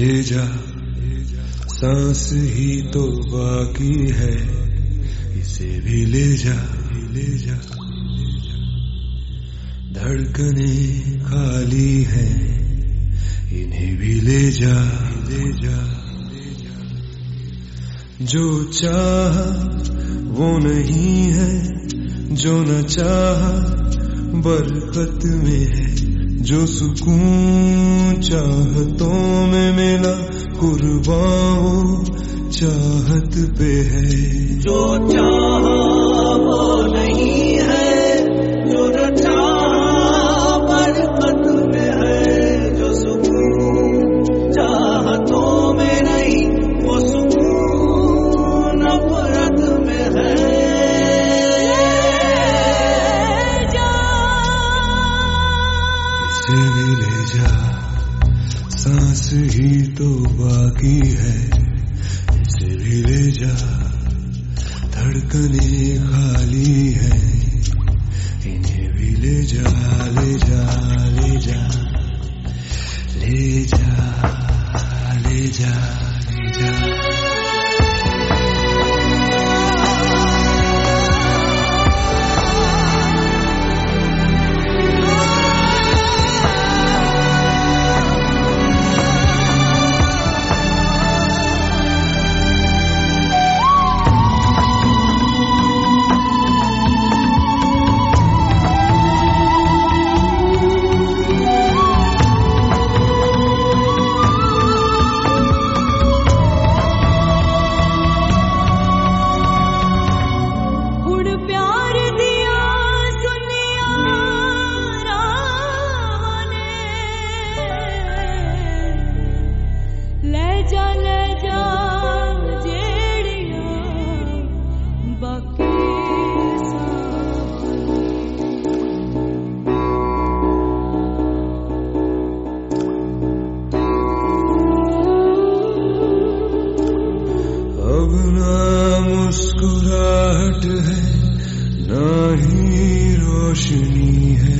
ले जा, सांस ही तो बाकी है, इसे भी ले जा, ले जा। धड़कने खाली है, इन्हें भी ले जा, ले जा। जो चाह वो नहीं है, जो न चाह बरकत में है, जो सुकून चाहतों में मिला कुर्बान चाहत पे है। जो चाह वो नहीं है, जो न चाह बरकत में है, जो सुकून चाहतों में नहीं, वो सुकून नफरत में है। इसे भी ले जा, सांस ही तो बाकी है, इसे भी ले जा। धड़कने खाली है, इन्हें भी ले जा, ले जा, ले जा, ले जा, ले जा, ले जा। अब ना मुस्कुराहट है, ना ही रोशनी है।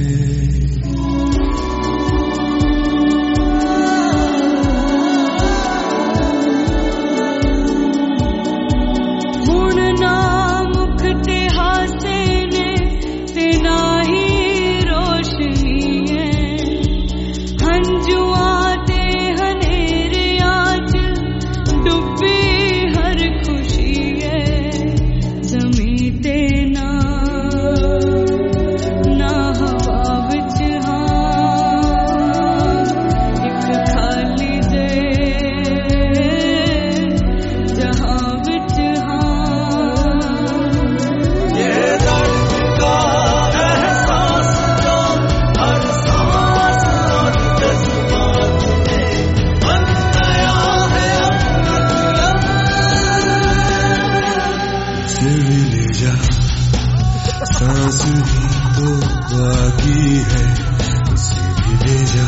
सांस ही तो बाकी है, इसे भी ले जा।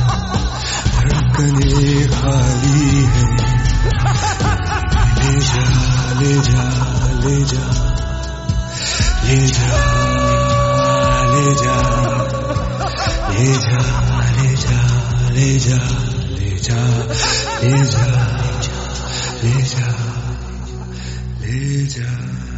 धड़कने खाली है, ले जा, ले जा, ले जा, ले जा, ले जा, ले जा, ले जा, ले जा, ले जा, ले जा, ले जा, ले जा।